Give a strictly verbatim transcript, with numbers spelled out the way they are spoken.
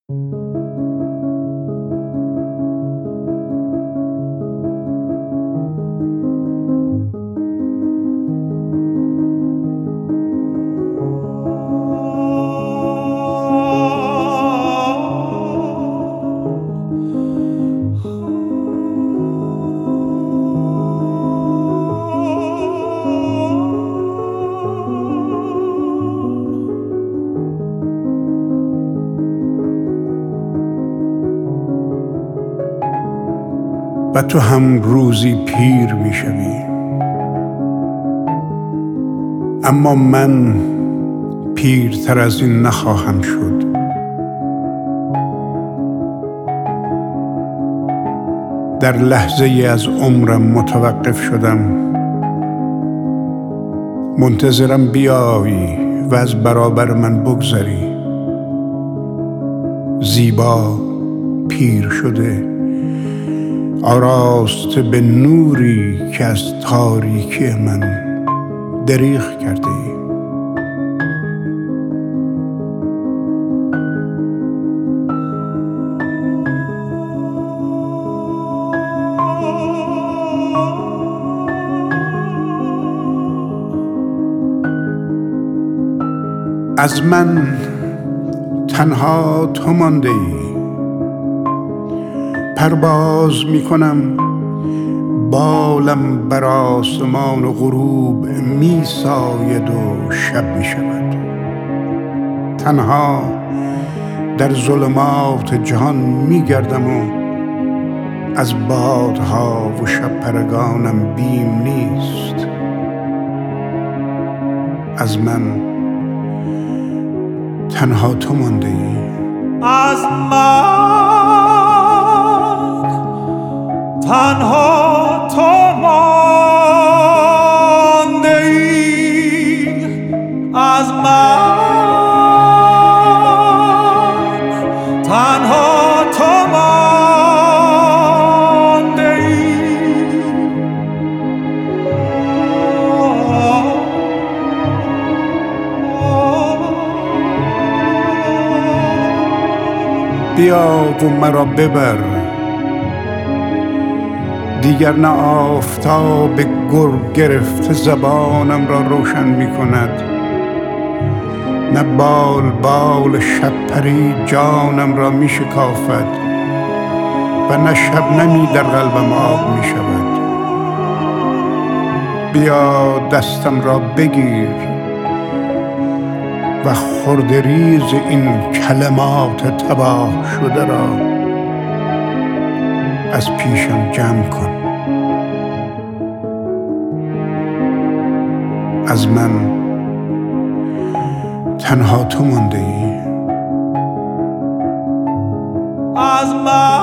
و تو هم روزی پیر می شوی، اما من پیرتر از این نخواهم شد. در لحظه ای از عمرم متوقف شدم، منتظرم بیایی و از برابر من بگذری. زیبا پیر شده، آراسته به نوری که از تاریکی من دریغ کرده ای. از من تنها تو مانده ای. پرواز می کنم، بالم بر آسمان و غروب می ساید و شب می شود. تنها در ظلمات جهان می گردم و از بادها و شب پرگانم بیم نیست. از من تنها تو مانده ای. از من تنها تو مانده ای. از من تنها تو مانده ای. بیا و مرا ببر، دیگر نه آفتاب گرگ گرفته زبانم را روشن می کند، نه بال بال شب پری جانم را می شکافد و نه شبنمی در قلبم آب می شود. بیا دستم را بگیر و خردریز این کلمات تباه شده را از پیشم جمع کن. از من تنها تو مانده ای. از من